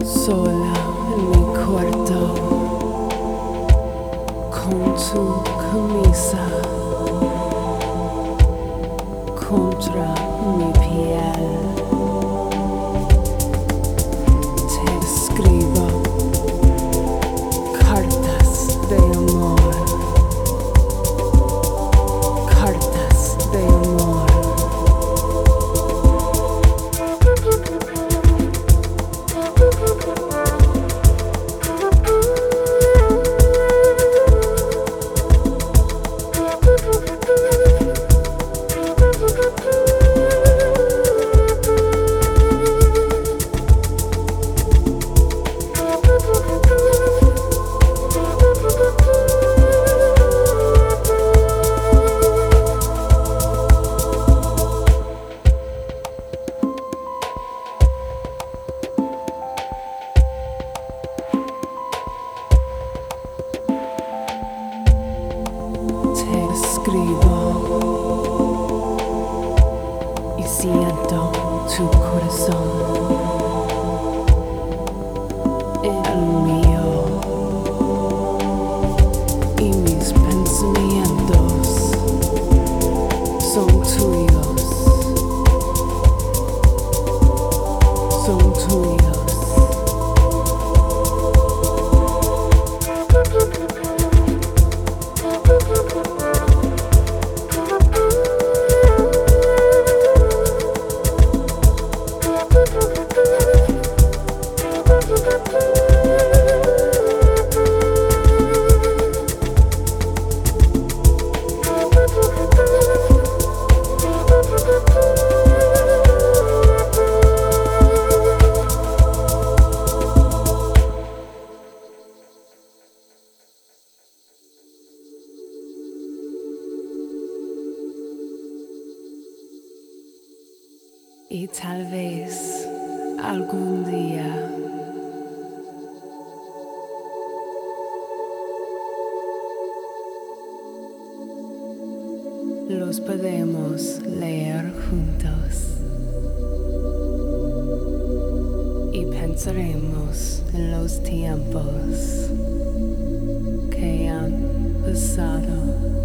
Sola en mi cuarto, con tu camisa contra mi piel. Te escribo cartas de amor, cartas de amor. Te escribo y siento tu corazón en el mío y mis pensamientos son tuyos, son tuyos. Y tal vez algún día los podemos leer juntos y pensaremos en los tiempos que han pasado.